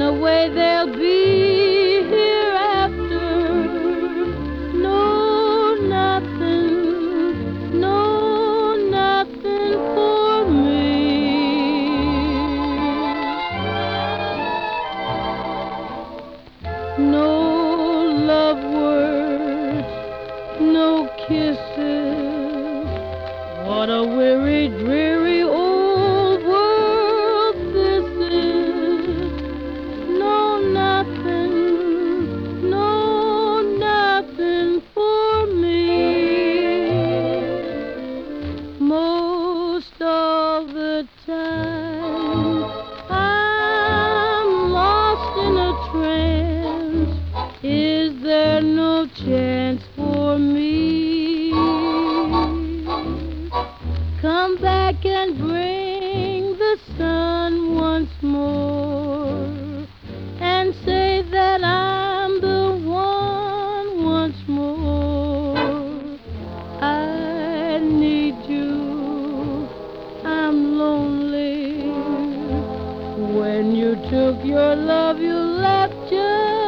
the way they'll be hereafter. No, nothing, no, nothing for me. No love words, no kisses. What a weary, dreary old world this is. No, nothing, no, nothing for me. Most of the time I'm lost in a trance. Is there no chance for me? Come back and bring the sun once more, and say that I'm the one once more. I need you, I'm lonely. When you took your love, you left just